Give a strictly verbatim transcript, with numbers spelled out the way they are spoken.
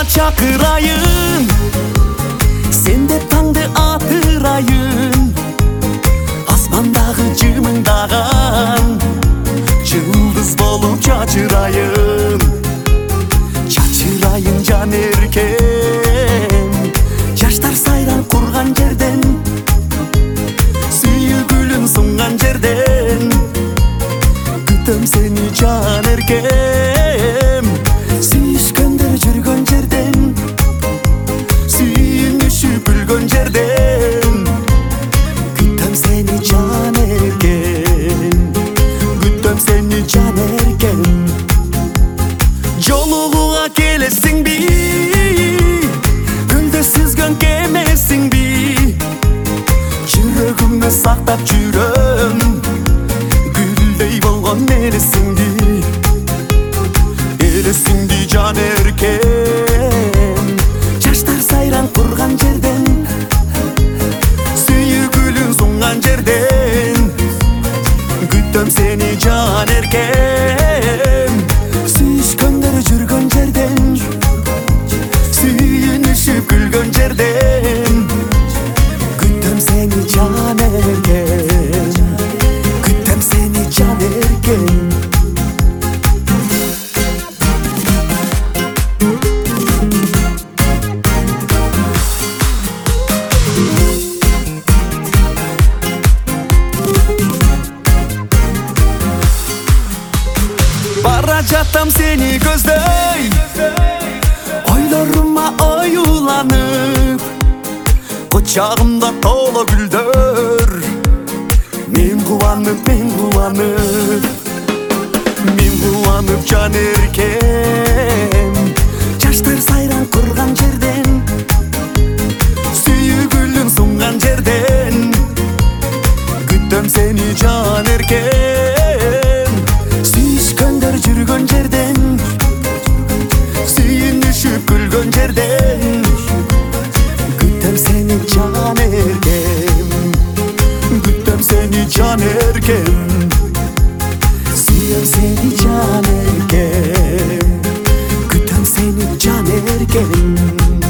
чакырайын, сен деп таңды атырайын. Асмандагы жымыңдаган жылдыз болуп чачырайын. Чачырайын жан эркем, жаштар сайран курган жерден, сүйгүлүн сунган жерден. Күтөм сени жан эркем, сүйүшкөндөр жүргөн жерден, сүйүнүшүп күлгөн жерден. Күтөм сени жан эркем, күтөм сени жан эркем. Жолугуга келесиңби, гүлдө сүзгөн кемесиңби? Жүрөгүмө сактап жүрөм, гүлдөй болгон элесиңди. Элесиңди жан эркем, жаштар сайран курган жерден, сүйгүлүн сунган жерден. Күтөм сени жан эркем, сүйүшкөндөр жүргөн жерден, сүйүнүшүп күлгөн жерден. Күтөм сени жан эркем, күтөм сени жан эркем. Бара жатам сени көздөй, ойлорума оюланып, кучагымда толо гүлдөр. Мен кубанып, мен кубанып, мен кубанып жан эркем, жаштар сайран курган жерден, сүйгүлүн сунган жерден. Күтөм сени жан эркем, сүйүшкөндөр жүргөн жерден, сүйүнүшүп күлгөн жерден. Күтөм сени жан эркем, күтөм сени жан эркем. Сүйөм сени жан эркем, күтөм сени жан эркем.